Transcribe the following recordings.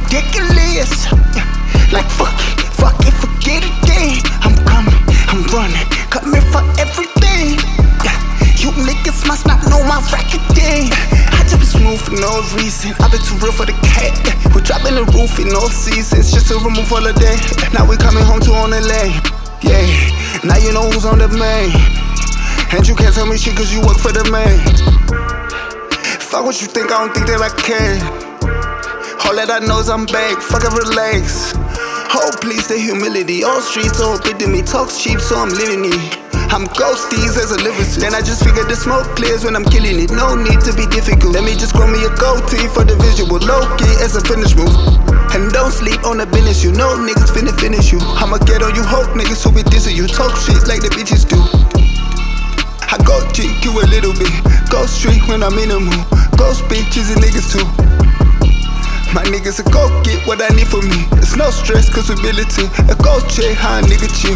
ridiculous. Like fuck it, forget it then. I'm coming, I'm running, coming for everything. You niggas must not know my record then. I just be smooth for no reason. I been too real for the cat. We dropping the roof in all seasons just to remove holiday. Now we coming home to on the lane. Yeah, now you know who's on the main. And you can't tell me shit cause you work for the man. Fuck what you think, I don't think that I can. All that I know is I'm back, fuck it, relax. Oh please, the humility. All streets all bit to me, talks cheap so I'm living it. I'm ghosties as a lyricist. Then I just figured the smoke clears when I'm killing it. No need to be difficult. Let me just grow me a goatee for the visual. Low-key as a finish move. And don't sleep on the business. You know niggas finna finish you. I'ma get on you hope niggas who be dissing you. Talk shit like the bitches do. I go cheek you a little bit. Go street when I'm in the mood. Ghost bitches and niggas too. My niggas will go get what I need for me. It's no stress cause we build it too. A go check how a nigga chill.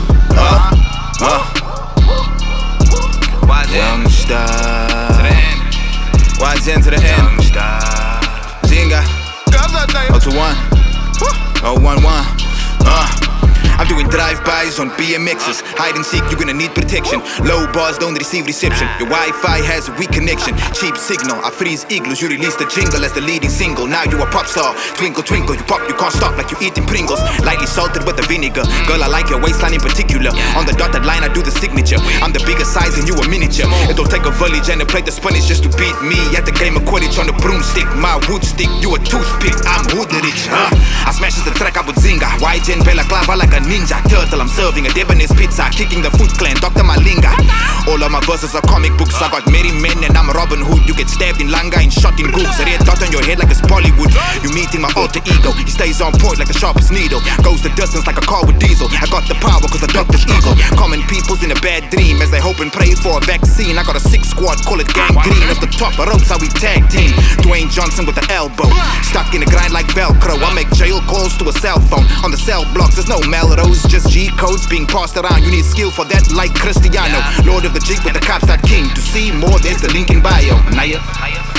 Young star to the end. YGN to the end. Zinga 021 011. I'm doing drive-bys on BMXs. Hide and seek, you're gonna need protection. Low bars don't receive reception. Your Wi-Fi has a weak connection. Cheap signal, I freeze igloos. You release the jingle as the leading single. Now you a pop star. Twinkle, twinkle, you pop, you can't stop like you eating Pringles. Lightly salted with the vinegar. Girl, I like your waistline in particular. On the dotted line, I do the signature. I'm the bigger size and you a miniature. It'll take a village and a plate of Spanish just to beat me at the game of Quidditch on the broomstick. My wood stick, you a toothpick. I'm Hooderich, I smashes the track up with Zinga. YGN Bella Clava like a ninja turtle. I'm serving a Debonese pizza, kicking the Foot Clan, Dr. Malinga. All of my verses are comic books. I got merry men and I'm Robin Hood. You get stabbed in Langa and shot in Googs. A red dot on your head like it's Bollywood. You meeting my alter ego. He stays on point like the sharpest needle. Goes the distance like a car with diesel. I got the power cause the doctor's evil. Common people's in a bad dream as they hope and pray for a vaccine. I got a 6 squad, call it gang green. Up the top, ropes how we tag team. Dwayne Johnson with the elbow. Stuck in the grind like Velcro. I make jail calls to a cell phone. On the cell blocks there's no Melrose, just G codes being passed around. You need skill for that like Cristiano. Lord of the Jeep with the cops that king. To see more there's the link in bio. Naya.